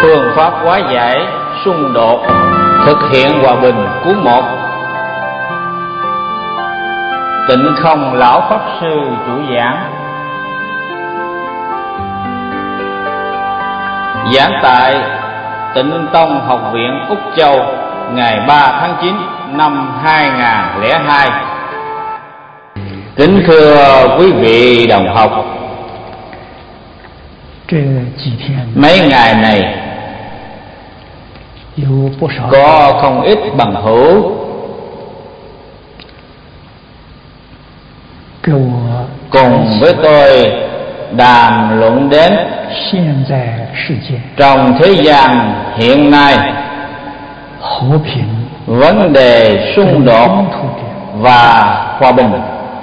phương pháp hóa giải xung đột, thực hiện hòa bình cuốn 1. Tịnh Không Lão Pháp Sư chủ giảng. Giảng tại Tịnh Tông Học viện Úc Châu ngày 3 tháng 9 năm 2002. Kính thưa quý vị đồng học, mấy ngày này có không ít bằng hữu cùng với tôi đàm luận đến trong thế gian hiện nay vấn đề xung đột và hòa bình.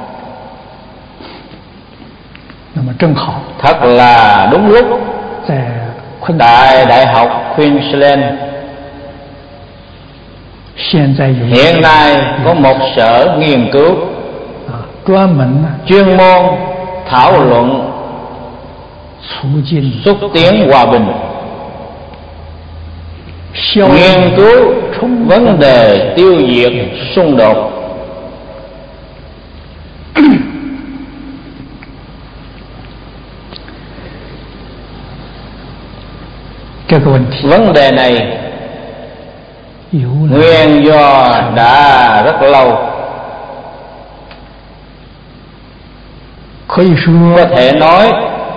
Thật là đúng lúc tại Đại học Queensland hiện nay có một sở nghiên cứu chuyên môn thảo luận xúc tiến hòa bình, nghiên cứu vấn đề tiêu diệt xung đột. Vấn đề này nguyên do đã rất lâu, có thể nói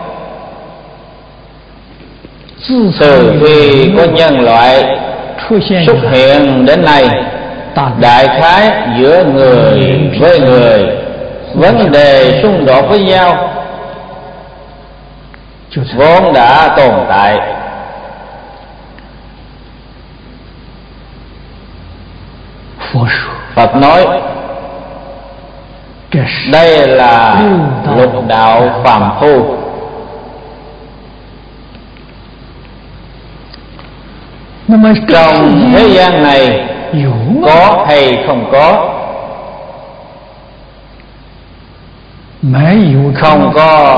từ khi có nhân loại xuất hiện đến nay, đại khái giữa người với người, vấn đề xung đột với nhau vốn đã tồn tại. Phật nói đây là lục đạo phàm phu. Trong thế gian này có hay không có? Không có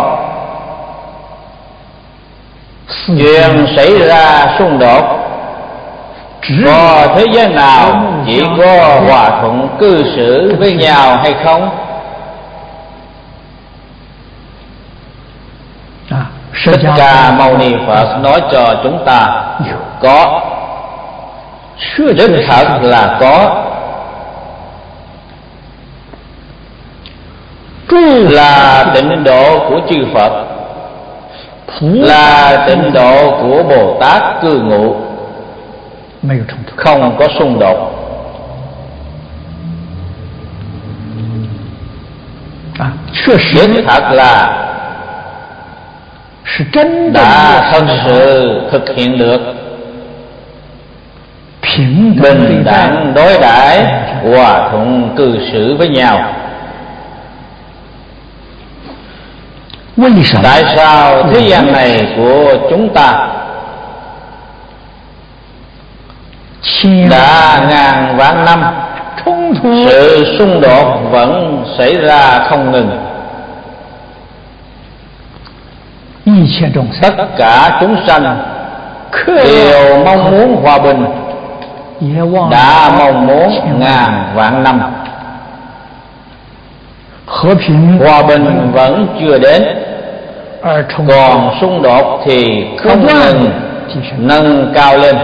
chuyện xảy ra xung đột. Có thế giới nào chỉ có hòa thuận cư xử với nhau hay không? Thích Ca Mâu Ni Phật nói cho chúng ta có, đích thật là có. Là tịnh độ của chư Phật, là tịnh độ của Bồ Tát cư ngụ, không có xung đột. Đích thật là đã thật sự thực hiện được bình đẳng đối đãi, hòa thuận cư xử với nhau. Tại sao thế gian này của chúng ta đã ngàn vạn năm sự xung đột vẫn xảy ra không ngừng? Tất cả chúng sanh đều mong muốn hòa bình, đã mong muốn ngàn vạn năm. Hòa bình vẫn chưa đến, còn xung đột thì không ngừng nâng cao lên.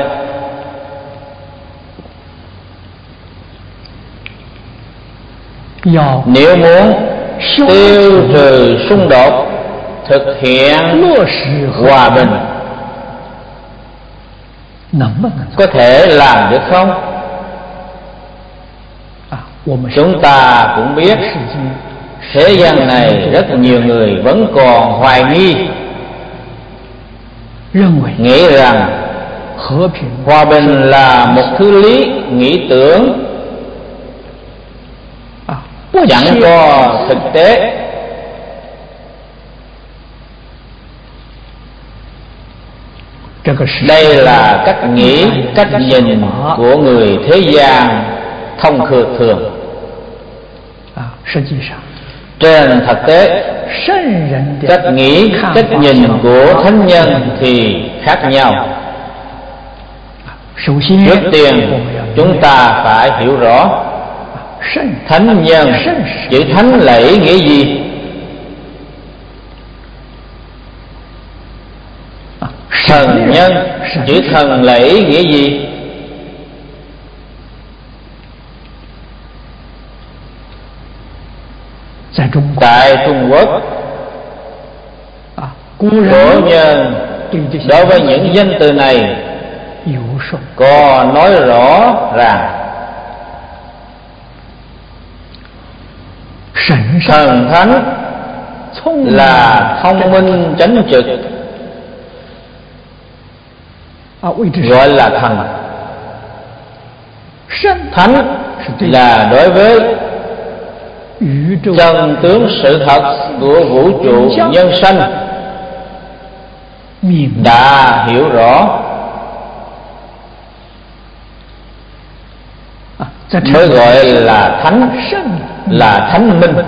Nếu muốn tiêu trừ xung đột, thực hiện hòa bình, có thể làm được không? Chúng ta cũng biết thế gian này rất nhiều người vẫn còn hoài nghi, nghĩ rằng hòa bình là một thứ lý nghĩ tưởng, chẳng có thực tế. Đây là cách nghĩ, cách nhìn của người thế gian thông thường. Trên thực tế, cách nghĩ, cách nhìn của thánh nhân thì khác nhau. Trước tiên chúng ta phải hiểu rõ thánh nhân, chữ thánh là ý nghĩa gì? Thần nhân, chữ thần là ý nghĩa gì? Tại Trung Quốc, cổ nhân đối với những danh từ này có nói rõ ràng thần thánh là thông minh chánh trực, gọi là thần. Thánh là đối với chân tướng sự thật của vũ trụ nhân sanh đã hiểu rõ, mới gọi là thánh, là thánh minh.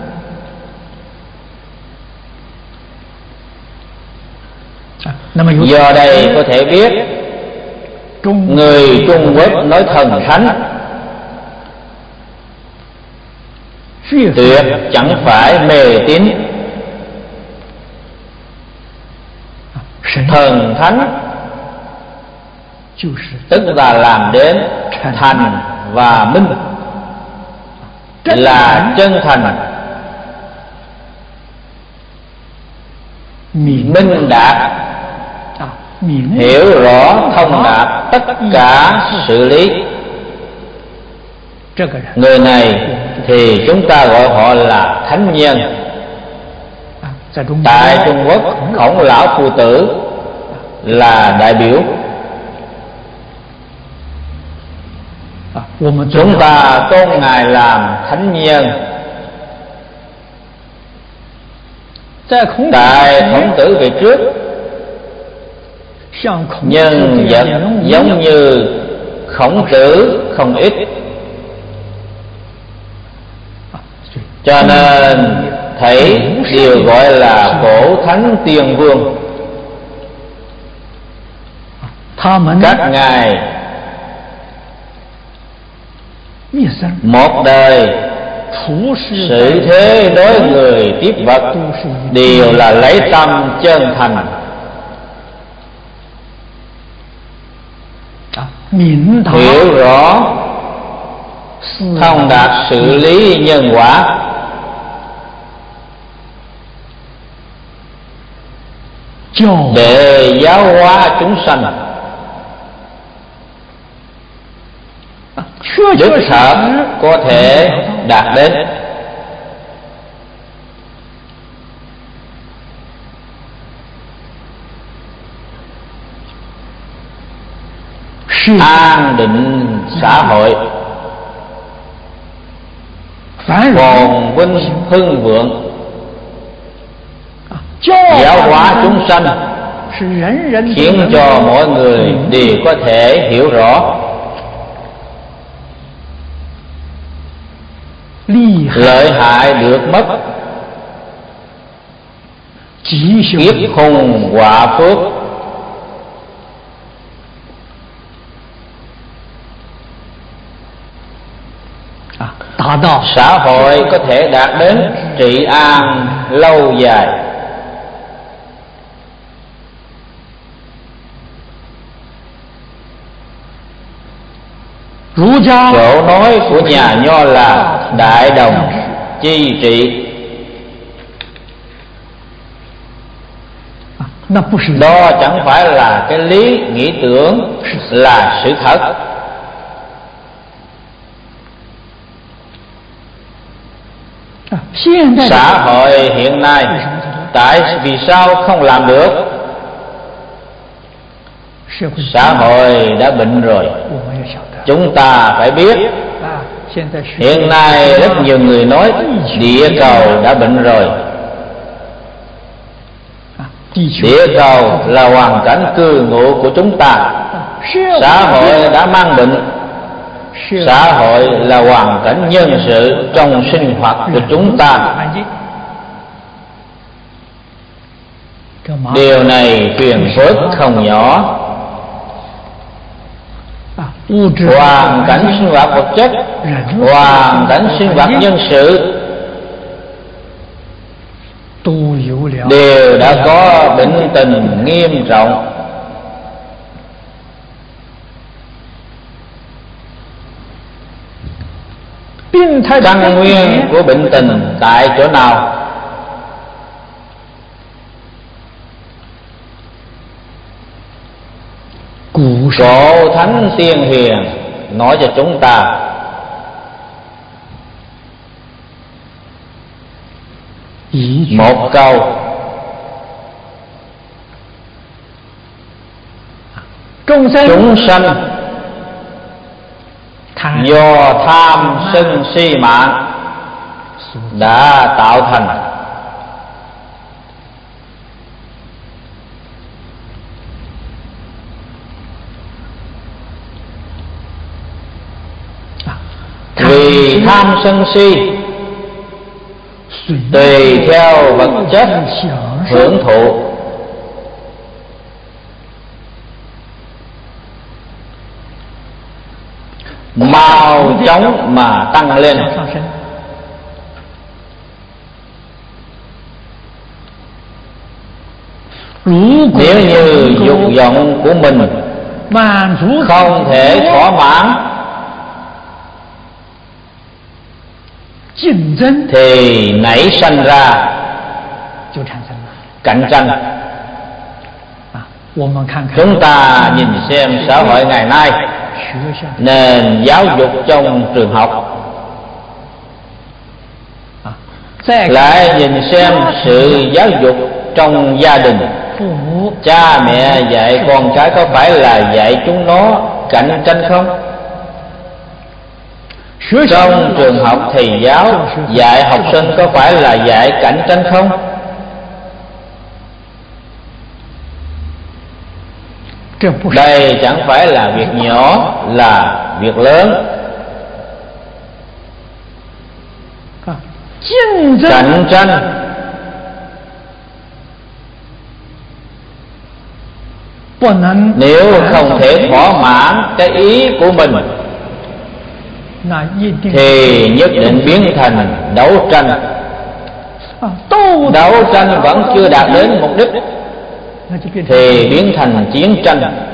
Do đây có thể biết người Trung Quốc nói thần thánh tuyệt chẳng phải mê tín. Thần thánh tức là làm đến thành và minh, là chân thành, minh đạt, hiểu rõ thông đạt tất cả sự lý. Người này thì chúng ta gọi họ là thánh nhân. Tại Trung Quốc, Khổng Lão Phu Tử là đại biểu. Chúng ta tôn Ngài làm thánh nhân. Tại Khổng Tử về trước, nhân vật giống như Khổng Tử không ít, cho nên thấy đều gọi là cổ thánh tiên vương. Các ngài một đời sự thế đối người tiếp vật đều là lấy tâm chân thành, hiểu rõ thông đạt xử lý nhân quả, để giáo hóa chúng sanh. Đức thật có thể đạt đến. An định xã hội, phồn vinh hưng vượng, giáo hóa chúng sanh, khiến cho mọi người đều có thể hiểu rõ. Lợi hại được mất, kiếp hùng quả phước. Xã hội có thể đạt đến trị an lâu dài. Chỗ nói của nhà Nho là đại đồng chi trị. Đó chẳng phải là cái lý nghĩ tưởng, là sự thật. Xã hội hiện nay tại vì sao không làm được? Xã hội đã bệnh rồi. Chúng ta phải biết, hiện nay rất nhiều người nói địa cầu đã bệnh rồi. Địa cầu là hoàn cảnh cư ngụ của chúng ta. Xã hội đã mang bệnh. Xã hội là hoàn cảnh nhân sự trong sinh hoạt của chúng ta. Điều này phiền phức không nhỏ. hoàn cảnh sinh hoạt vật chất, hoàn cảnh sinh hoạt nhân sự đều đã có bệnh tình nghiêm trọng. Căn nguyên của bệnh tình tại chỗ nào? Cổ thánh tiên hiền nói cho chúng ta một câu: chúng sanh do tham sân si mạng đã tạo thành. Vì tham sân si tùy theo vật chất hưởng thụ, mau chóng mà tăng lên. Nếu như dục vọng của mình không thể thỏa mãn thì nảy sanh ra cạnh tranh. Chúng ta nhìn xem xã hội ngày nay, nền giáo dục trong trường học, lại nhìn xem sự giáo dục trong gia đình. Cha mẹ dạy con cái có phải là dạy chúng nó cạnh tranh không? Trong trường học, thầy giáo dạy học sinh có phải là dạy cạnh tranh không? Đây chẳng phải là việc nhỏ, là việc lớn. Cạnh tranh nếu không thể thỏa mãn cái ý của mình thì nhất định biến thành đấu tranh. Đấu tranh vẫn chưa đạt đến mục đích thì biến thành chiến tranh.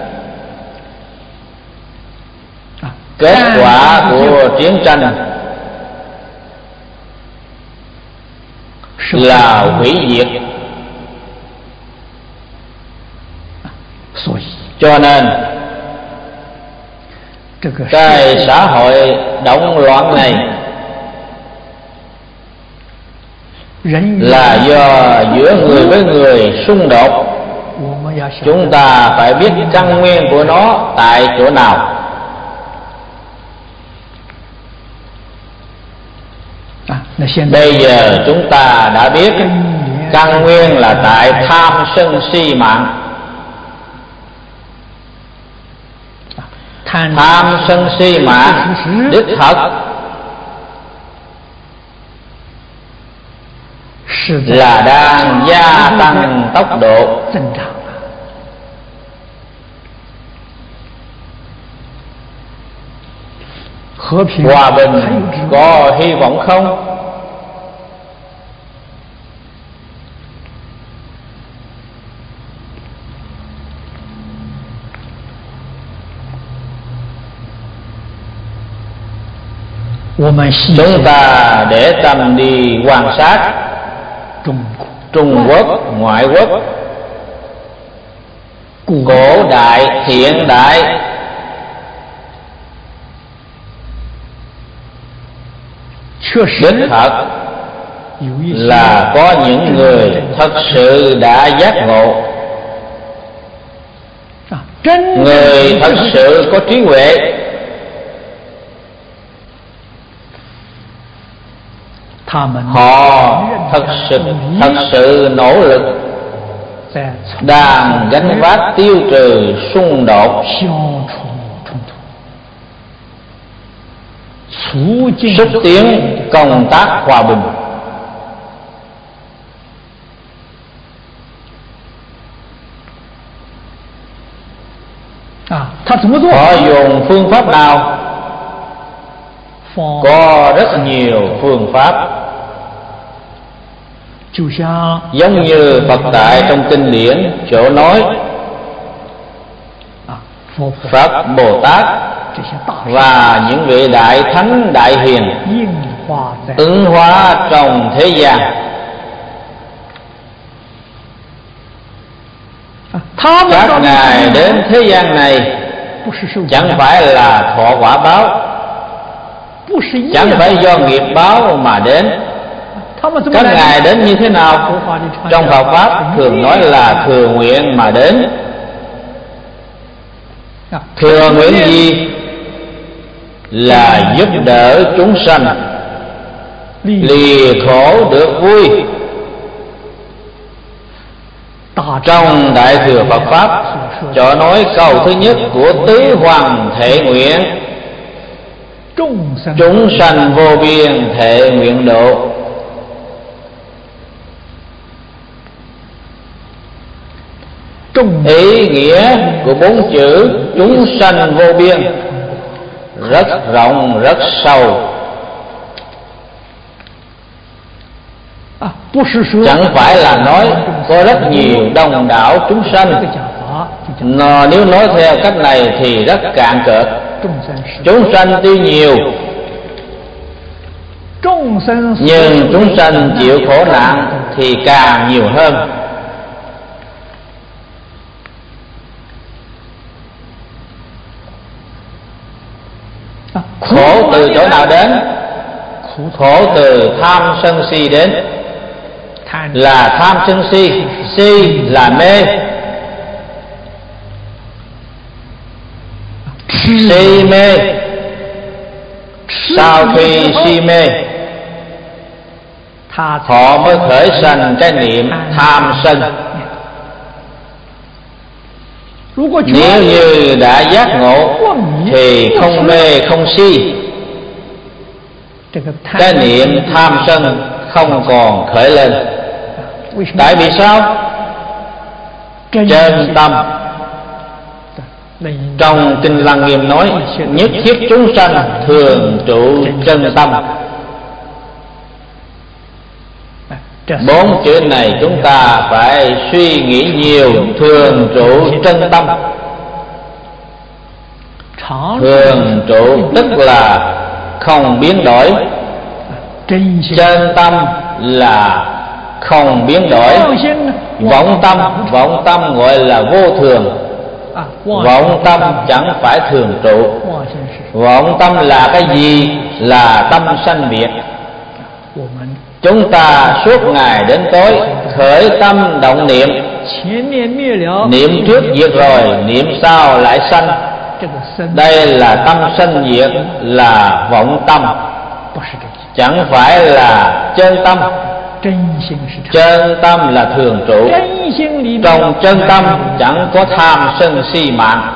Kết quả của chiến tranh là hủy diệt. Cho nên cái xã hội động loạn này là do giữa người với người xung đột. Chúng ta phải biết căn nguyên của nó tại chỗ nào. Bây giờ chúng ta đã biết căn nguyên là tại tham sân si mạng. Tham sân si mạng đích thật là đang gia tăng tốc độ. Hòa bình có hy vọng không? Chúng ta để tâm đi quan sát Trung Quốc, ngoại quốc, cổ đại, hiện đại, đích thật là có những người thật sự đã giác ngộ, người thật sự có trí huệ. Họ thật sự nỗ lực đang gánh vác tiêu trừ xung đột, xúc tiến công tác hòa bình. Họ dùng phương pháp nào? Có rất nhiều phương pháp. Giống như Phật tại trong kinh điển chỗ nói Phật, Bồ Tát và những vị đại thánh đại hiền ứng hóa trong thế gian. Các ngài đến thế gian này chẳng phải là thọ quả báo, chẳng phải do nghiệp báo mà đến. Các ngài đến như thế nào? Trong Phật pháp thường nói là thừa nguyện mà đến. Thừa nguyện gì? Là giúp đỡ chúng sanh lìa khổ được vui. Trong Đại Thừa Phật Pháp cho nói câu thứ nhất của tứ hoàng thệ nguyện: chúng sanh vô biên thệ nguyện độ. Ý nghĩa của bốn chữ chúng sanh vô biên rất rộng rất sâu. Chẳng phải là nói có rất nhiều đông đảo chúng sanh. Nếu nói theo cách này thì rất cạn cợt. Chúng sanh tuy nhiều, nhưng chúng sanh chịu khổ nạn thì càng nhiều hơn. Khổ từ chỗ nào đến? Khổ từ tham sân si đến. Là tham sân si, si là mê. Si mê. Sau khi si mê, họ mới khởi sanh cái niệm tham sân. Nếu như đã giác ngộ thì không mê không si, cái niệm tham sân không còn khởi lên. Tại vì sao? Chân tâm. Trong Kinh Lăng Nghiêm nói nhất thiết chúng sanh thường trụ chân tâm. Bốn chữ này chúng ta phải suy nghĩ nhiều. Thường trụ chân tâm. Thường trụ tức là không biến đổi. Chân tâm là không biến đổi. Vọng tâm gọi là vô thường. Vọng tâm chẳng phải thường trụ. Vọng tâm là cái gì? Là tâm sanh biệt. Chúng ta suốt ngày đến tối khởi tâm động niệm, niệm trước diệt rồi, niệm sau lại sanh. Đây là tâm sanh diệt, là vọng tâm, chẳng phải là chân tâm. Chân tâm là thường trụ. Trong chân tâm chẳng có tham sân si mạng.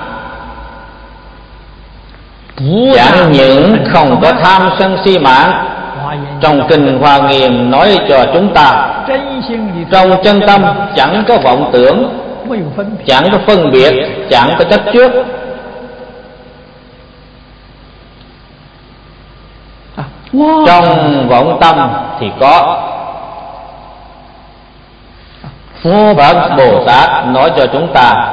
Chẳng những không có tham sân si mạng, trong Kinh Hoa Nghiêm nói cho chúng ta, trong chân tâm chẳng có vọng tưởng, chẳng có phân biệt, chẳng có chấp trước. Trong vọng tâm thì có. Phật Bồ Tát nói cho chúng ta,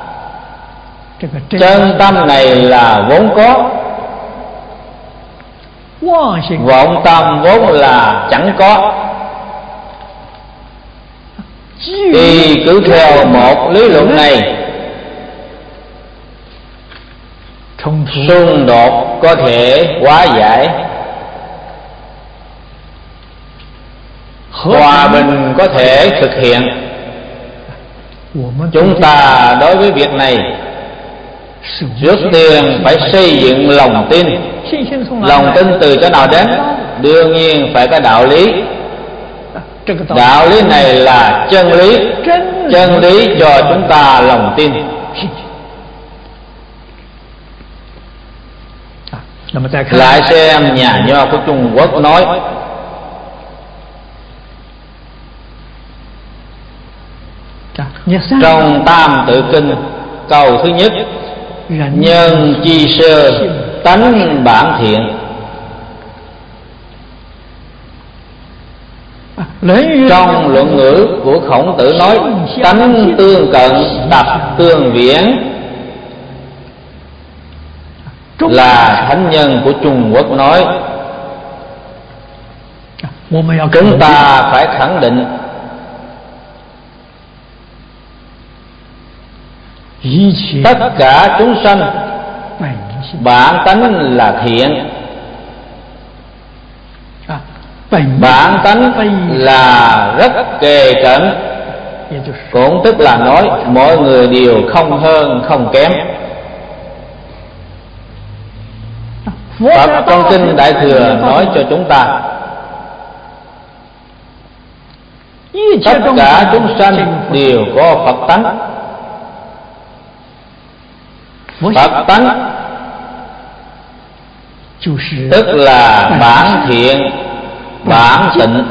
chân tâm này là vốn có, vọng tâm vốn là chẳng có. Khi cứ theo một lý luận này, xung đột có thể hóa giải, hòa bình có thể thực hiện. Chúng ta đối với việc này trước tiên phải xây dựng lòng tin. Lòng tin từ chỗ nào đến? Đương nhiên phải có đạo lý. Đạo lý này là chân lý. Chân lý cho chúng ta lòng tin. Lại xem nhà nho của Trung Quốc nói, trong Tam Tự Kinh câu thứ nhất: nhân chi sơ tánh bản thiện. Trong luận ngữ của Khổng Tử nói tánh tương cận tập tương viễn, là thánh nhân của Trung Quốc nói. Chúng ta phải khẳng định tất cả chúng sanh bản tánh là thiện, bản tánh là rất kề cận, cũng tức là nói mọi người đều không hơn không kém. Phật trong kinh Đại Thừa nói cho chúng ta tất cả chúng sanh đều có Phật tánh. Phật tánh tức là bản thiện, bản tịnh.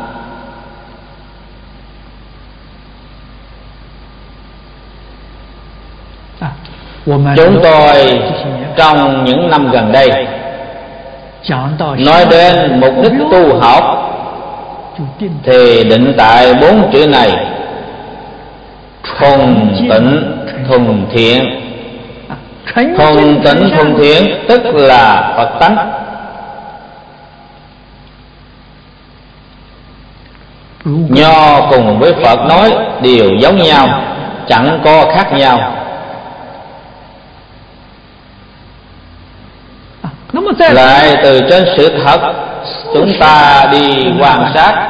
Chúng tôi trong những năm gần đây nói đến mục đích tu học thì định tại 4 chữ này: thuần tịnh thuần thiện. Thuần tịnh thuần thiện tức là Phật tánh. Nho cùng với Phật nói đều giống nhau, chẳng có khác nhau. Lại từ trên sự thật chúng ta đi quan sát,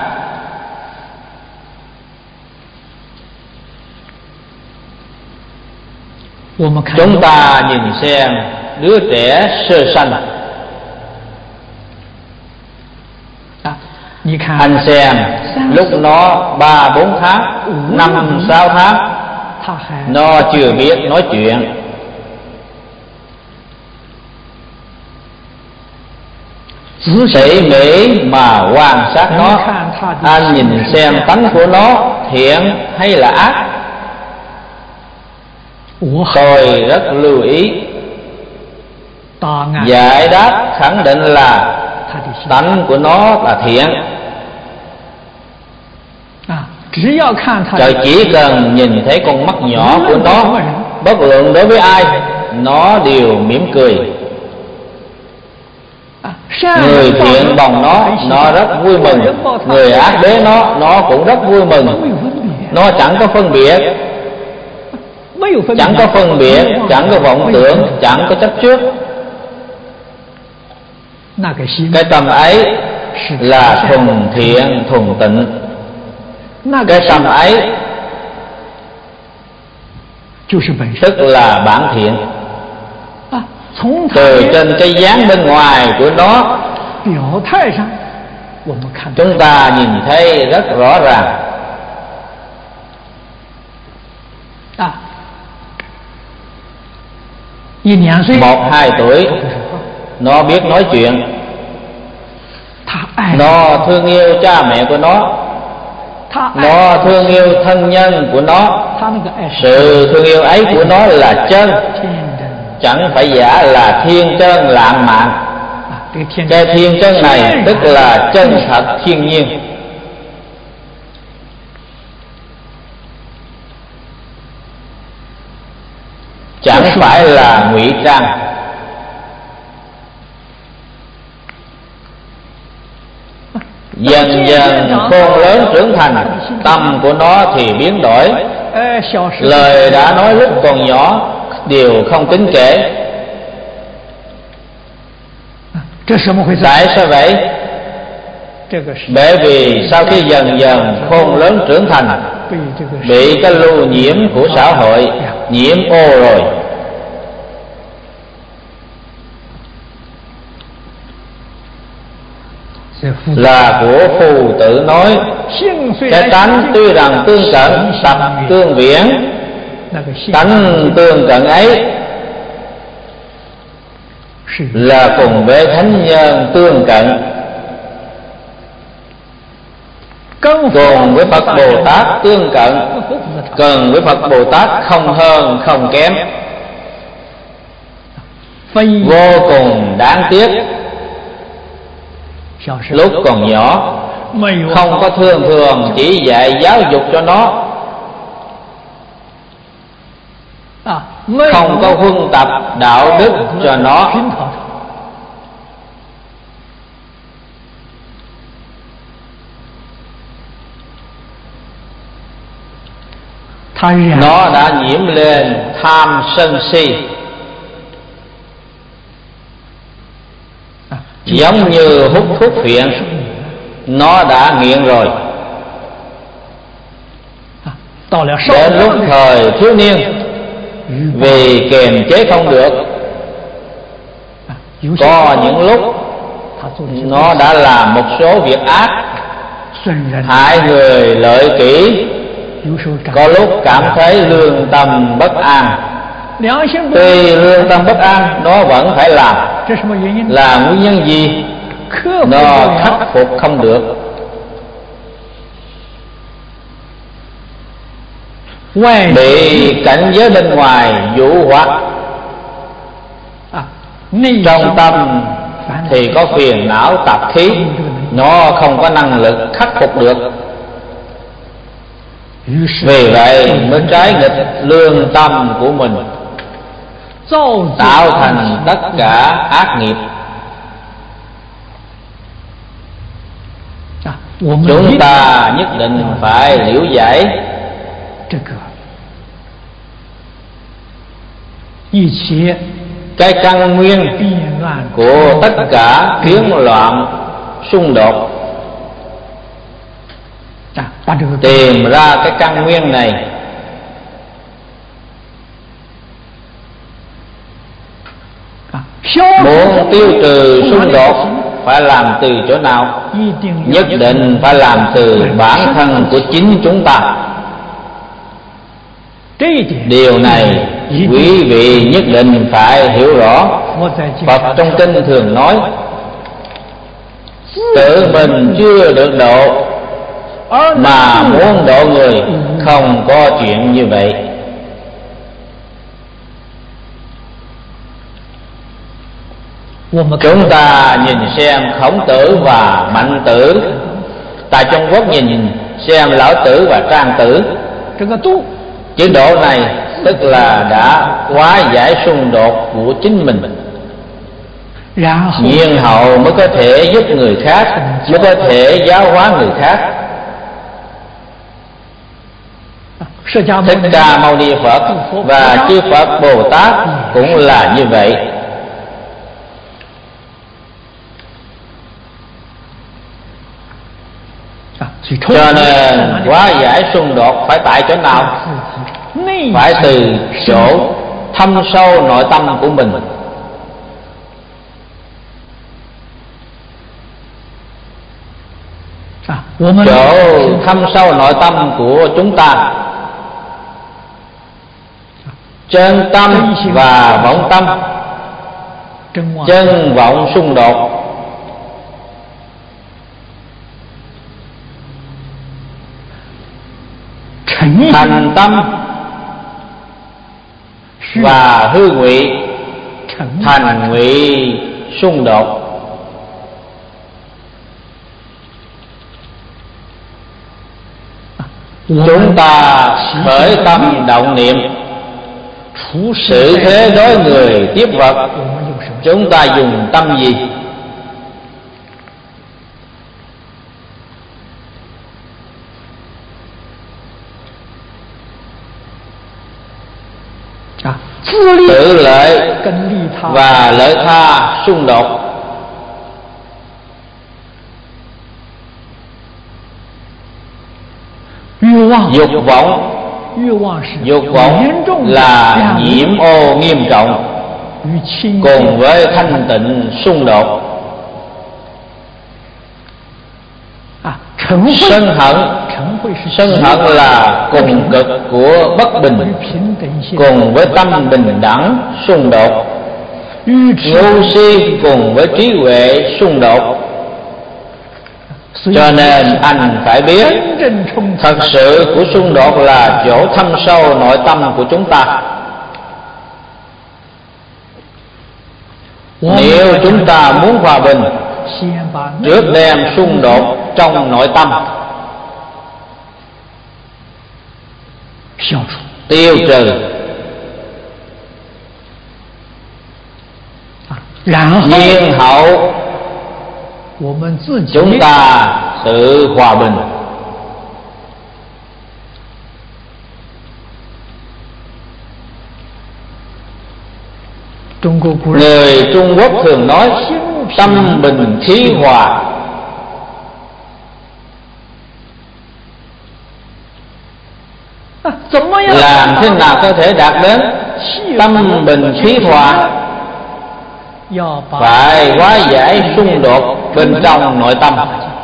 chúng ta nhìn xem đứa trẻ sơ sanh. Anh xem lúc nó 3-4 tháng, 5-6 tháng, nó chưa biết nói chuyện. Tỉ mỉ mà quan sát nó, anh nhìn xem tánh của nó thiện hay là ác. Tôi rất lưu ý, giải đáp khẳng định là tánh của nó là thiện. Chỉ cần nhìn thấy con mắt nhỏ của nó, bất luận đối với ai, nó đều mỉm cười. Người thiện bằng nó rất vui mừng. Người ác đế nó cũng rất vui mừng. Nó chẳng có phân biệt, chẳng có phân biệt, chẳng có vọng tưởng, chẳng có chấp trước. Cái tâm ấy là thuần thiện thuần tịnh. Cái tâm ấy tức là bản thiện. Từ trên cái dáng bên ngoài của nó, chúng ta nhìn thấy rất rõ ràng. Một, 2 tuổi nó biết nói chuyện. Nó thương yêu cha mẹ của nó thương yêu thân nhân của nó. Sự thương yêu ấy của nó là chân, chẳng phải giả là thiên chân lãng mạn. Cái thiên chân này tức là chân thật thiên nhiên. Chẳng phải là ngụy trang. Dần dần khôn lớn trưởng thành, tâm của nó thì biến đổi. Lời đã nói lúc còn nhỏ đều không tính kể. Tại sao vậy? Bởi vì sau khi dần dần khôn lớn trưởng thành, bị cái lưu nhiễm của xã hội nhiễm ô rồi. Là của Phù Tử nói, cái tánh tuy rằng tương cận tập tương viễn, tánh tương cận ấy là cùng với thánh nhân tương cận, cùng với Phật Bồ Tát tương cận, cần với Phật Bồ Tát không hơn không kém. vô cùng đáng tiếc. Lúc còn nhỏ không có thường chỉ dạy giáo dục cho nó, không có huân tập đạo đức cho nó. Nó đã nhiễm lên tham sân si, giống như hút thuốc phiện, nó đã nghiện rồi. Đến lúc thời thiếu niên, vì kiềm chế không được, có những lúc nó đã làm một số việc ác, hại người lợi kỷ. Có lúc cảm thấy lương tâm bất an, tuy lương tâm bất an nó vẫn phải làm. Là nguyên nhân gì? Nó khắc phục không được. Bị cảnh giới bên ngoài dụ hoặc, trong tâm thì có phiền não tạp khí, nó không có năng lực khắc phục được. Vì vậy mới trái nghịch lương tâm của mình, tạo thành tất cả ác nghiệp. Chúng ta nhất định phải liễu giải cái căn nguyên của tất cả biến loạn xung đột. Tìm ra cái căn nguyên này, muốn tiêu trừ xung đột phải làm từ chỗ nào? Nhất định phải làm từ bản thân của chính chúng ta. Điều này quý vị nhất định phải hiểu rõ. Phật trong kinh thường nói, tự mình chưa được độ mà muốn độ người, không có chuyện như vậy. Chúng ta nhìn xem Khổng Tử và Mạnh Tử, tại Trung Quốc nhìn xem Lão Tử và Trang Tử. Chế độ này tức là đã hóa giải xung đột của chính mình, nhiên hậu mới có thể giúp người khác, mới có thể giáo hóa người khác. Thích Ca Mâu Ni Phật và chư Phật Bồ Tát cũng là như vậy. Cho nên hóa giải xung đột phải tại chỗ nào? Phải từ chỗ thâm sâu nội tâm của mình. Chỗ thâm sâu nội tâm của chúng ta, chân tâm và vọng tâm, chân vọng xung đột, thành tâm và hư ngụy, thành ngụy xung đột. Chúng ta khởi tâm động niệm, xử thế đối người tiếp vật, chúng ta dùng tâm gì? Tự lợi và lợi tha xung đột. Dục vọng là nhiễm ô nghiêm trọng, cùng với thanh tịnh xung đột. Sân hận là cùng cực của bất bình, cùng với tâm bình đẳng xung đột. Ngu si cùng với trí huệ xung đột. Cho nên anh phải biết, thật sự của xung đột là chỗ thâm sâu nội tâm của chúng ta. Nếu chúng ta muốn hòa bình, trước đem xung đột trong nội tâm tiêu trừ, nhiên hậu chúng ta tự hòa bình. Người Trung Quốc thường nói tâm bình khí hòa. Làm thế nào có thể đạt đến tâm bình khí hòa? Phải hóa giải xung đột bên trong nội tâm,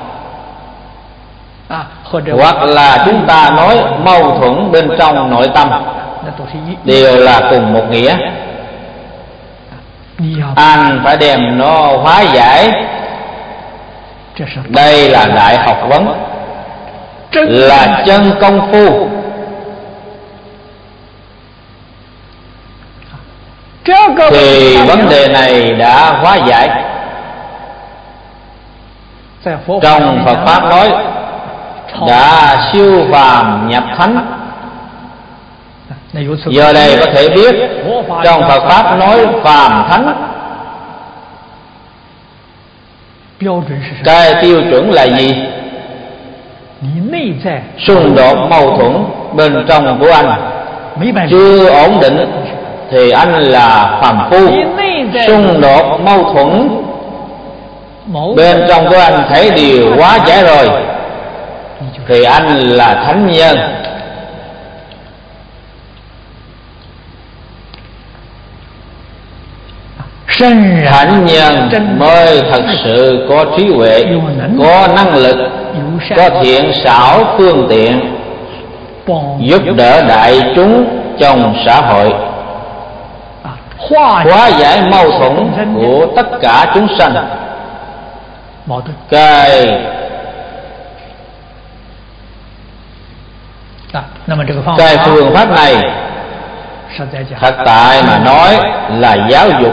hoặc là chúng ta nói mâu thuẫn bên trong nội tâm, đều là cùng một nghĩa. Anh phải đem nó hóa giải. Đây là đại học vấn, là chân công phu. Thì vấn đề này đã hóa giải. Trong Phật Pháp nói đã siêu phàm nhập thánh. Giờ đây có thể biết trong Phật Pháp nói phàm thánh, cái tiêu chuẩn là gì? Xung đột mâu thuẫn bên trong của anh chưa ổn định thì anh là phàm phu. Xung đột mâu thuẫn bên trong của anh thấy điều hóa giải rồi thì anh là thánh nhân. Thánh nhân mới thật sự có trí huệ, có năng lực, có thiện xảo phương tiện giúp đỡ đại chúng trong xã hội, hóa giải mâu thuẫn của tất cả chúng sanh. Cái phương pháp này thật tại mà nói là giáo dục.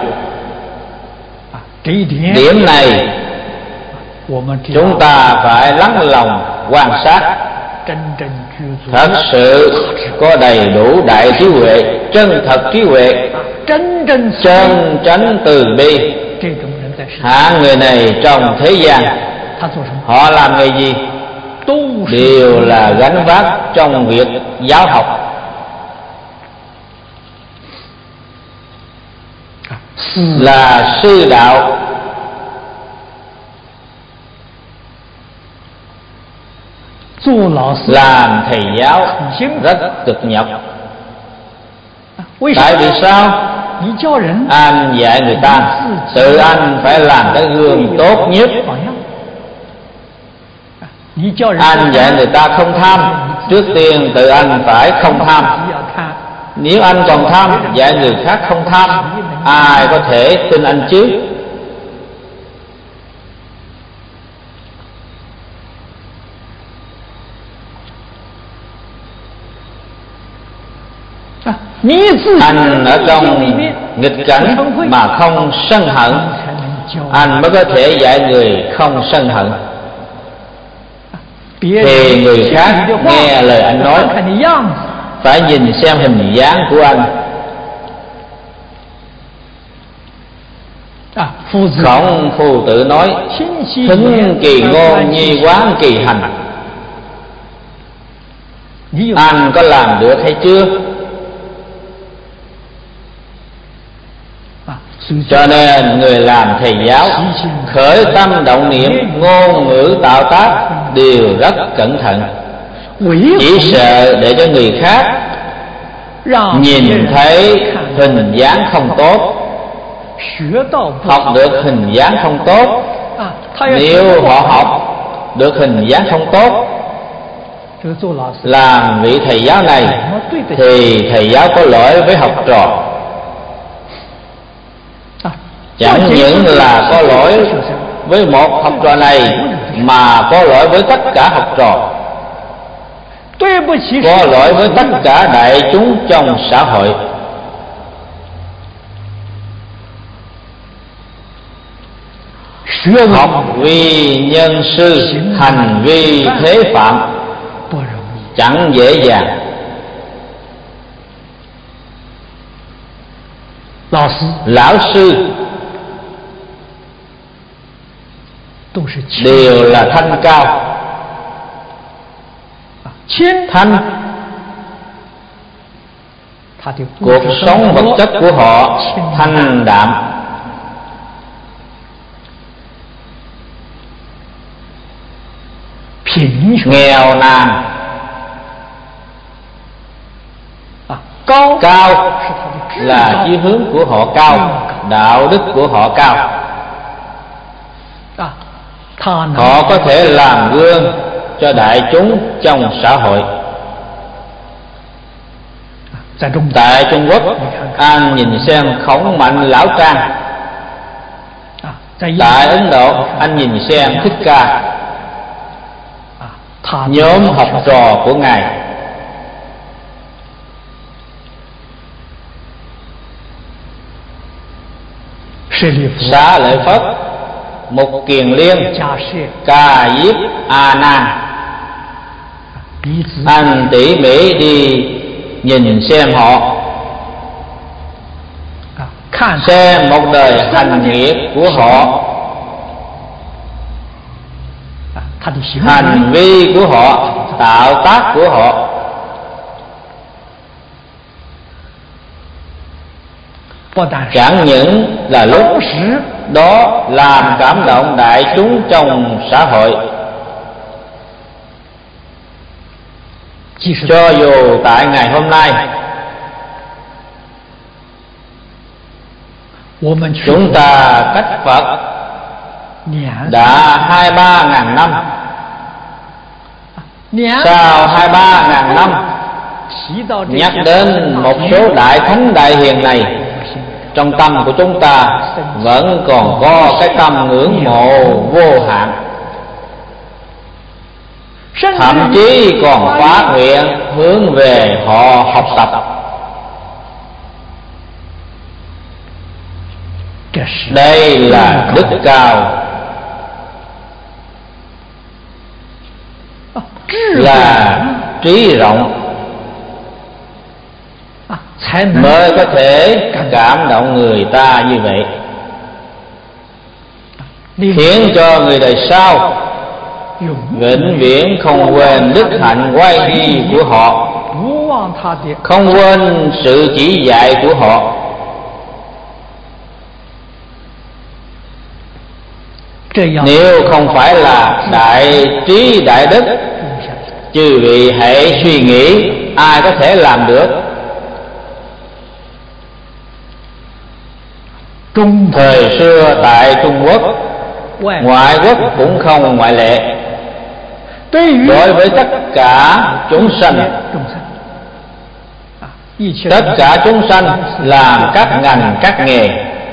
Điểm này chúng ta phải lắng lòng quan sát, thật sự có đầy đủ đại trí huệ, chân thật trí huệ, chân chánh từ bi. Hạng người này trong thế gian họ làm nghề gì? Đều là gánh vác trong việc giáo học. Là sư đạo. Làm thầy giáo rất cực nhọc. Tại vì sao? Anh dạy người ta, tự anh phải làm cái gương tốt nhất. Anh dạy người ta không tham, trước tiên tự anh phải không tham. Nếu anh còn tham, dạy người khác không tham, ai có thể tin anh chứ? Anh ở trong nghịch cảnh mà không sân hận, anh mới có thể dạy người không sân hận. Thì người khác nghe lời anh nói phải nhìn xem hình dáng của anh. Khổng Phu Tử nói thính kỳ ngôn, nhi quán kỳ hành. Anh có làm được hay chưa? Cho nên người làm thầy giáo khởi tâm động niệm, ngôn ngữ tạo tác đều rất cẩn thận, chỉ sợ để cho người khác nhìn thấy hình dáng không tốt, học được hình dáng không tốt. Nếu họ học được hình dáng không tốt, làm vị thầy giáo này thì thầy giáo có lỗi với học trò. Chẳng những là có lỗi với một học trò này mà có lỗi với tất cả học trò, có lỗi với tất cả đại chúng trong xã hội. học vì nhân sư, hành vi thế phạm, chẳng dễ dàng. Lão sư đều là thanh cao, thanh cuộc sống vật chất của họ thanh đạm, nghèo nàn, cao là chí hướng của họ cao, đạo đức của họ cao. Họ có thể làm gương cho đại chúng trong xã hội. Tại Trung Quốc, anh nhìn xem Khổng Mạnh Lão Trang. Tại Ấn Độ, anh nhìn xem Thích Ca, nhóm học trò của Ngài. Xá Lợi Phất, Mục Kiền Liên, Ca Diếp A Nan. Anh tỉ mỉ đi nhìn xem họ, xem một đời hành nghiệp của họ, hành vi của họ, tạo tác của họ. Chẳng những là lúc đó làm cảm động đại chúng trong xã hội, cho dù tại ngày hôm nay chúng ta cách Phật đã 23.000 năm. Sau 23.000 năm nhắc đến một số đại thánh đại hiền này, trong tâm của chúng ta vẫn còn có cái tâm ngưỡng mộ vô hạn, thậm chí còn phát nguyện hướng về họ học tập. Đây là đức cao, là trí rộng, mới có thể cảm động người ta như vậy, khiến cho người đời sau vĩnh viễn không quên đức hạnh quay đi của họ, không quên sự chỉ dạy của họ. Nếu không phải là đại trí đại đức, chư vị hãy suy nghĩ ai có thể làm được. Thời xưa tại Trung Quốc, ngoại quốc cũng không ngoại lệ. Đối với tất cả chúng sanh, tất cả chúng sanh làm các ngành các nghề,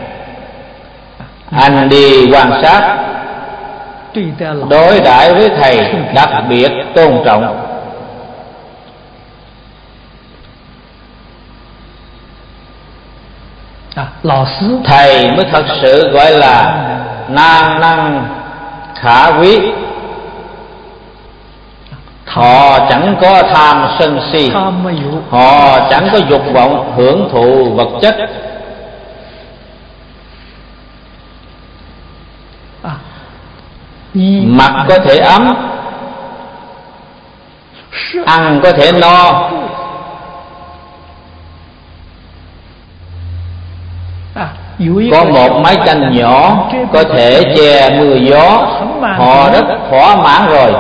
anh đi quan sát, đối đãi với thầy đặc biệt tôn trọng. Thầy mới thật sự gọi là nan năng khả quý. Họ chẳng có tham sân si, họ chẳng có dục vọng hưởng thụ vật chất. Mặt có thể ấm, ăn có thể no, có một mái tranh nhỏ có thể che mưa gió, họ rất thỏa mãn rồi.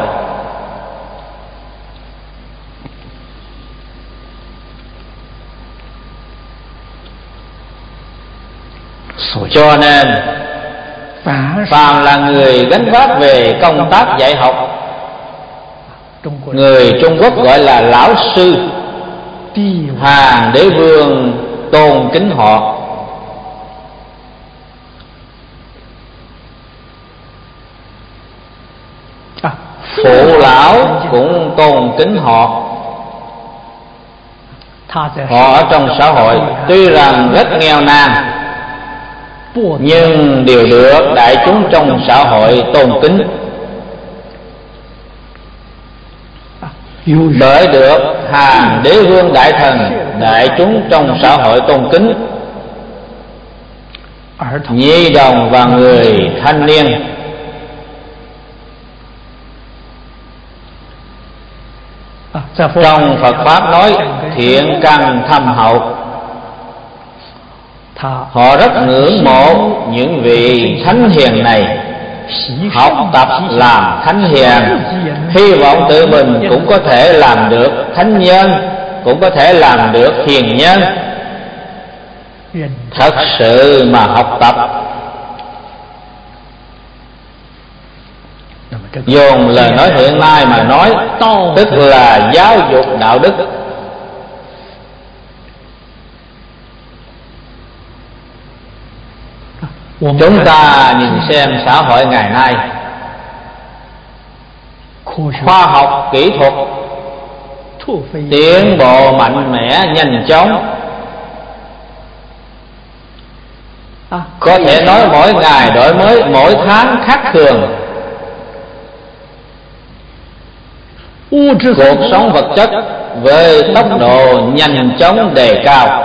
Cho nên phàm là người gánh vác về công tác dạy học, người Trung Quốc gọi là lão sư, hàng đế vương tôn kính họ. Phụ lão cũng tôn kính họ. Họ ở trong xã hội tuy rằng rất nghèo nàn, nhưng đều được đại chúng trong xã hội tôn kính. Bởi được hàng đế vương đại thần đại chúng trong xã hội tôn kính, nhi đồng và người thanh niên trong Phật pháp nói thiện căn thâm hậu, họ rất ngưỡng mộ những vị thánh hiền này, học tập làm thánh hiền, hy vọng tự mình cũng có thể làm được thánh nhân, cũng có thể làm được hiền nhân. Thật sự mà học tập, dùng lời nói hiện nay mà nói, tức là giáo dục đạo đức. Chúng ta nhìn xem xã hội ngày nay, khoa học kỹ thuật tiến bộ mạnh mẽ nhanh chóng, có thể nói mỗi ngày đổi mới, mỗi tháng khác thường. Cuộc sống vật chất với tốc độ nhanh chóng đề cao,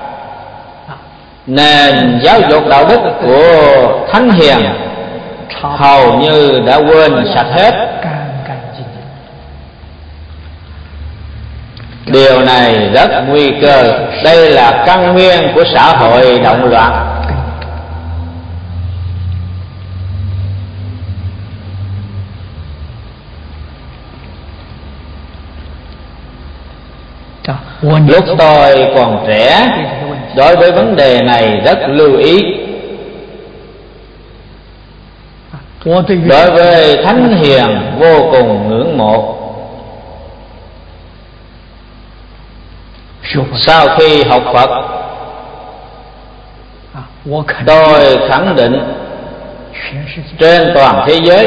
nền giáo dục đạo đức của thánh hiền hầu như đã quên sạch hết. Điều này rất nguy cơ, đây là căn nguyên của xã hội động loạn. Lúc tôi còn trẻ, đối với vấn đề này rất lưu ý. Đối với thánh hiền vô cùng ngưỡng mộ. Sau khi học Phật, tôi khẳng định trên toàn thế giới,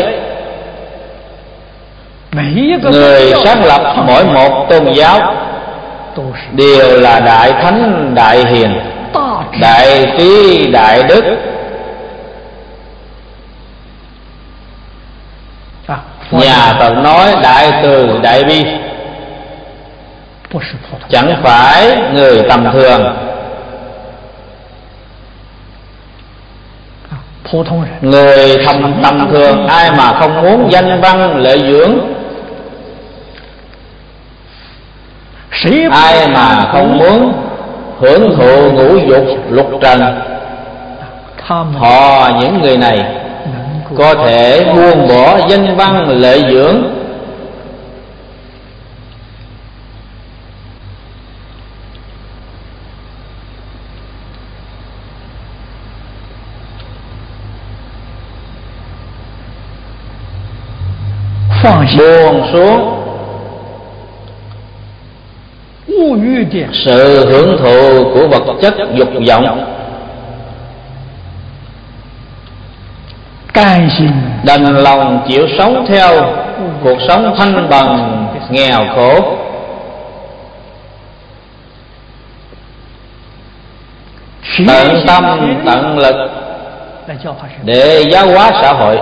người sáng lập mỗi một tôn giáo đều là đại thánh đại hiền, đại trí đại đức. Nhà Phật nói đại từ đại bi, chẳng phải người tầm thường. Người tầm thường ai mà không muốn danh văn lợi dưỡng, ai mà không muốn hưởng thụ ngũ dục lục trần, họ những người này có thể buông bỏ danh văn lợi dưỡng, buông xuống sự hưởng thụ của vật chất dục vọng, đành lòng chịu sống theo cuộc sống thanh bằng nghèo khổ. Tận tâm tận lực để giáo hóa xã hội,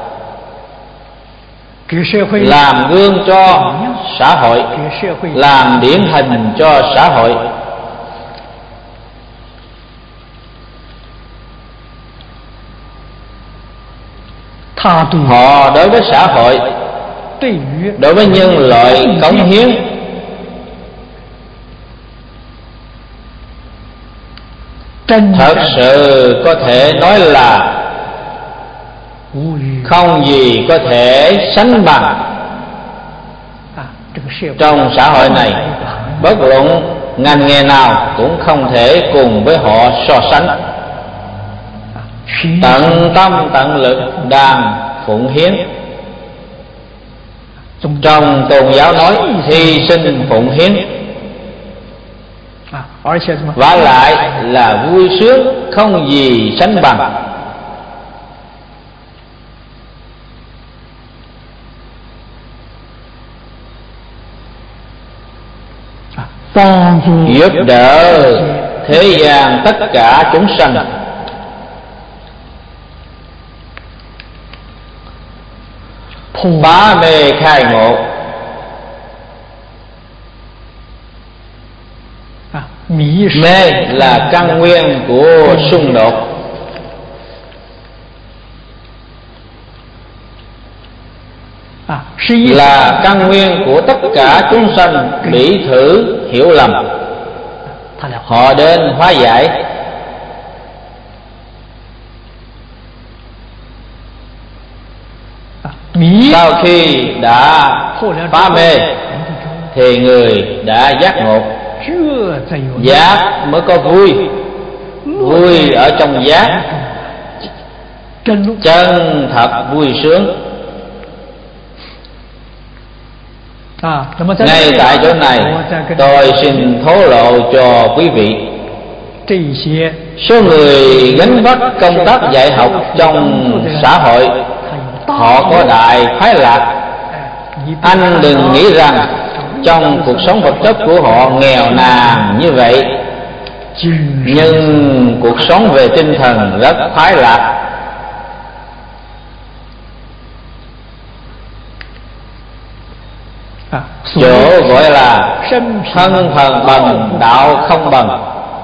làm gương cho xã hội, làm điển hình cho xã hội. Họ đối với xã hội, đối với nhân loại cống hiến thật sự có thể nói là không gì có thể sánh bằng. Trong xã hội này, bất luận ngành nghề nào cũng không thể cùng với họ so sánh. Tận tâm tận lực đang phụng hiến. Trong tôn giáo nói hy sinh phụng hiến, vả lại là vui sướng không gì sánh bằng. Giúp đỡ thế gian tất cả chúng sanh, phá mê khai ngộ. Mê là căn nguyên của xung đột, là căn nguyên của tất cả chúng sanh bị thử hiểu lầm. Họ đến hóa giải. Sau khi đã phá mê thì người đã giác ngộ. Giác mới có vui, vui ở trong giác, chân thật vui sướng. Ngay tại chỗ này tôi xin thổ lộ cho quý vị, số người gánh vác công tác dạy học trong xã hội họ có đại khoái lạc. Anh đừng nghĩ rằng trong cuộc sống vật chất của họ nghèo nàn như vậy, nhưng cuộc sống về tinh thần rất khoái lạc. Chỗ gọi là thân thần bằng, đạo không bằng.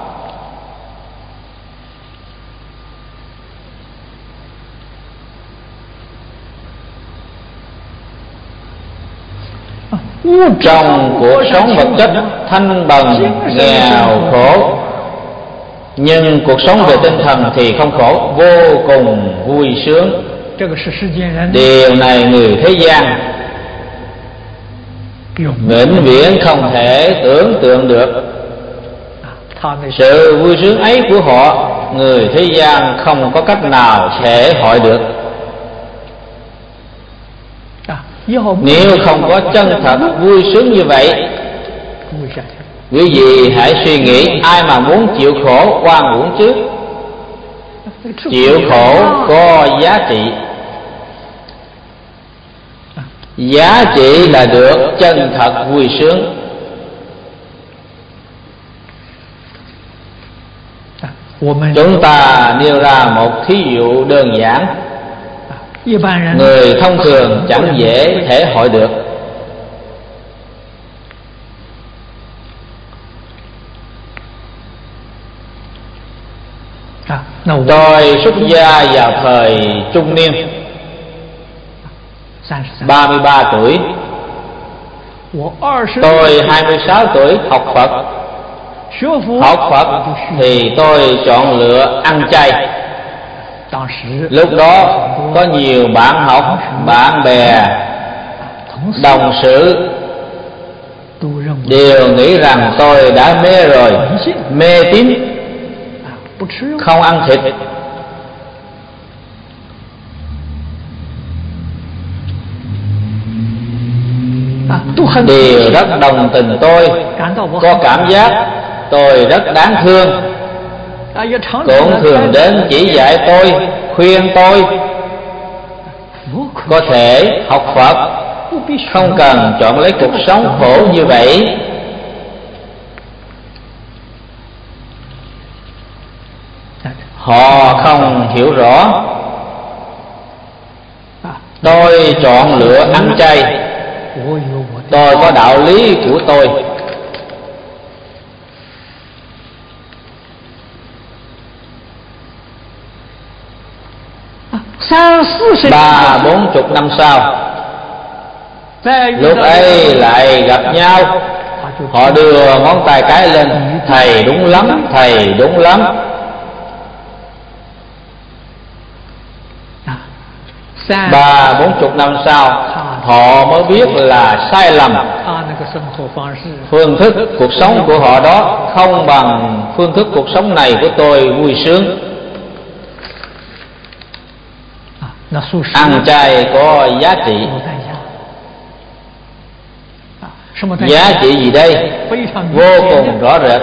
Trong cuộc sống vật chất thanh bằng, nghèo khổ, nhưng cuộc sống về tinh thần thì không khổ, vô cùng vui sướng. Điều này người thế gian vĩnh viễn không thể tưởng tượng được. Sự vui sướng ấy của họ, người thế gian không có cách nào thể hội được. Nếu không có chân thật vui sướng như vậy, quý vị hãy suy nghĩ ai mà muốn chịu khổ oan uổng chứ. Chịu khổ có giá trị. Giá trị là được chân thật vui sướng. Chúng ta nêu ra một thí dụ đơn giản, người thông thường chẳng dễ thể hội được. Tôi xuất gia vào thời trung niên, 33 tuổi. Tôi 26 tuổi học Phật. Học Phật thì tôi chọn lựa ăn chay. Lúc đó có nhiều bạn học, bạn bè, đồng sự đều nghĩ rằng tôi đã mê rồi, mê tín, không ăn thịt. Đều rất đồng tình tôi, có cảm giác tôi rất đáng thương, cũng thường đến chỉ dạy tôi, khuyên tôi có thể học Phật, không cần chọn lấy cuộc sống khổ như vậy. Họ không hiểu rõ tôi chọn lựa ăn chay, tôi có đạo lý của tôi. Ba 40 năm sau, lúc ấy lại gặp nhau, họ đưa ngón tay cái lên: thầy đúng lắm, thầy đúng lắm. 40 năm sau, họ mới biết là sai lầm. Phương thức cuộc sống của họ đó không bằng phương thức cuộc sống này của tôi vui sướng. Ăn chay có giá trị. Giá trị gì đây? Vô cùng rõ rệt.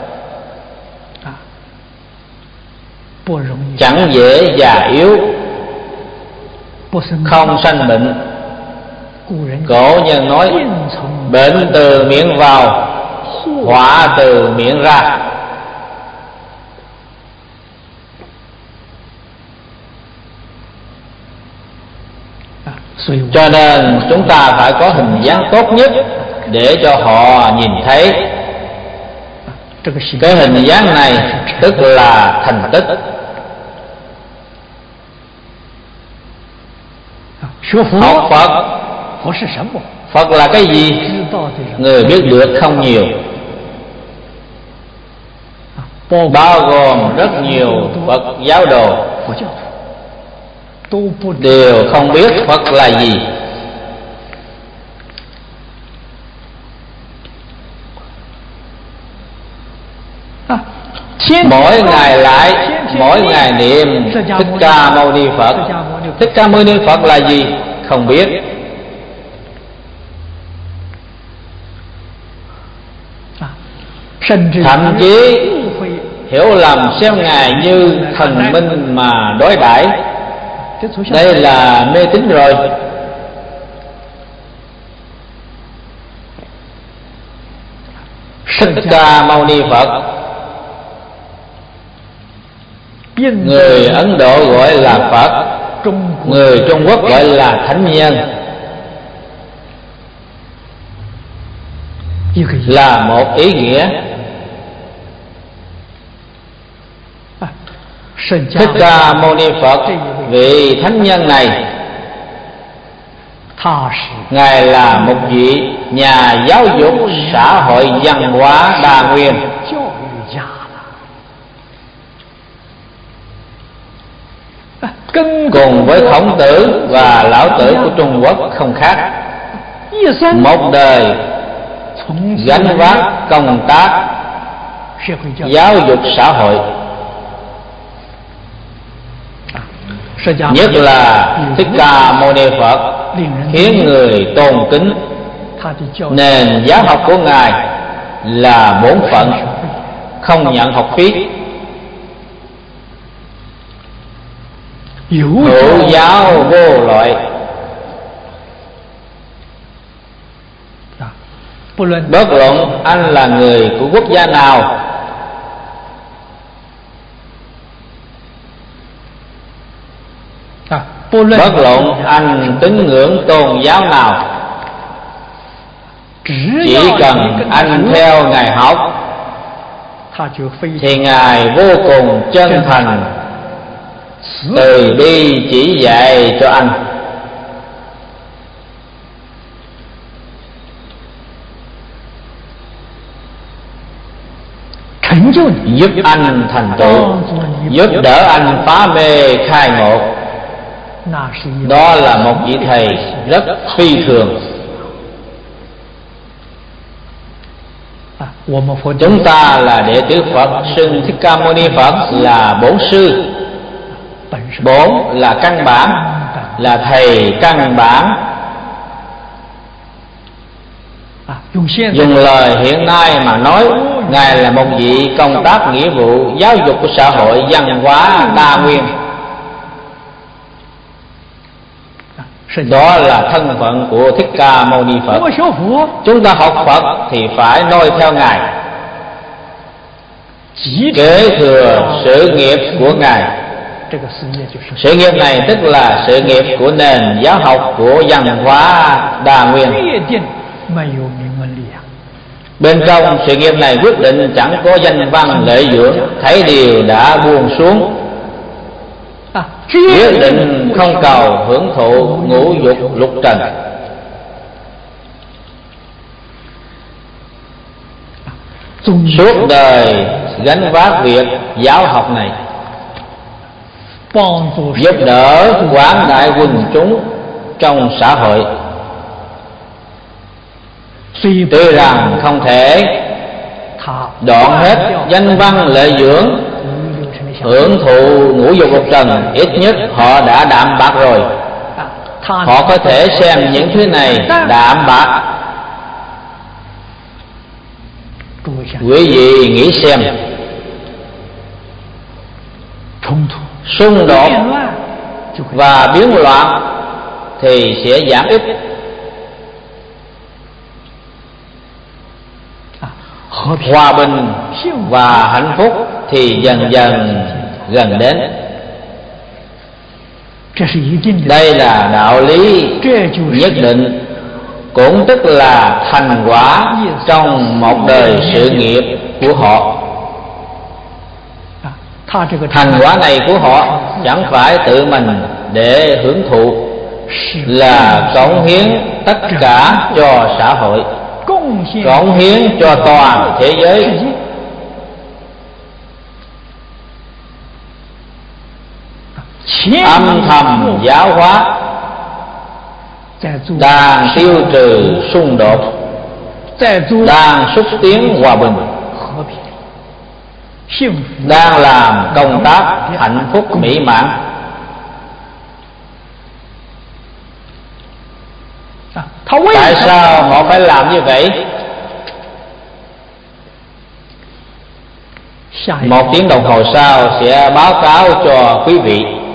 Chẳng dễ già yếu, không sanh bệnh. Cổ nhân nói: bệnh từ miệng vào, họa từ miệng ra. Cho nên chúng ta phải có hình dáng tốt nhất để cho họ nhìn thấy. Cái hình dáng này tức là thành tích. Học Phật, Phật là cái gì? Người biết được không nhiều, bao gồm rất nhiều Phật giáo đồ đều không biết Phật là gì. Mỗi ngày lại, mỗi ngày niệm Thích Ca Mâu Ni Phật. Thích Ca Mâu Ni Phật là gì? Không biết. Thậm chí hiểu lầm xem Ngài như thần minh mà đối đãi. Đây là mê tín rồi. Thích Ca Mâu Ni Phật, người Ấn Độ gọi là Phật, người Trung Quốc gọi là Thánh Nhân, là một ý nghĩa. Thích Ca Mâu Ni Phật, vị Thánh Nhân này, Ngài là một vị nhà giáo dục xã hội văn hóa đa nguyên. Cùng với Khổng Tử và Lão Tử của Trung Quốc không khác. Một đời gánh vác công tác giáo dục xã hội, nhất là Thích Ca Mâu Ni Phật khiến người tôn kính. Nền giáo học của Ngài là bổn phận, không nhận học phí. Hữu giáo vô loại, bất luận anh là người của quốc gia nào, bất luận anh tín ngưỡng tôn giáo nào, chỉ cần anh theo Ngài học thì Ngài vô cùng chân thành từ bi chỉ dạy cho anh. Giúp anh thành tựu, giúp đỡ anh phá mê khai ngộ. Đó là một vị thầy rất phi thường. Chúng ta là đệ tử Phật, xưng Thích Ca Mâu Ni Phật là bổn sư. Bổn là căn bản, là thầy căn bản. Dùng lời hiện nay mà nói, Ngài là một vị công tác nghĩa vụ giáo dục của xã hội văn hóa đa nguyên. Đó là thân phận của Thích Ca Mâu Ni Phật. Chúng ta học Phật thì phải noi theo Ngài, kế thừa sự nghiệp của Ngài. Sự nghiệp này tức là sự nghiệp của nền giáo học của văn hóa đa nguyên. Bên trong sự nghiệp này quyết định chẳng có danh văn lợi dưỡng, thấy điều đã buông xuống. Quyết định không cầu hưởng thụ ngũ dục lục trần. Suốt đời gánh vác việc giáo học này, giúp đỡ quảng đại quần chúng trong xã hội. Tuy rằng không thể đoạn hết danh văn lợi dưỡng, hưởng thụ ngũ dục lục trần, ít nhất họ đã đạm bạc rồi. Họ có thể xem những thứ này đạm bạc. Quý vị nghĩ xem, xung đột và biến loạn thì sẽ giảm ít, hòa bình và hạnh phúc thì dần dần gần đến. Đây là đạo lý nhất định, cũng tức là thành quả trong một đời sự nghiệp của họ. Thành quả này của họ chẳng phải tự mình để hưởng thụ, là cống hiến tất cả cho xã hội, cống hiến cho toàn thế giới. Âm thầm giáo hóa, đang tiêu trừ xung đột, đang xúc tiến hòa bình, đang làm công tác hạnh phúc mỹ mãn. Tại sao họ phải làm như vậy? 1 tiếng đồng hồ sau sẽ báo cáo cho quý vị.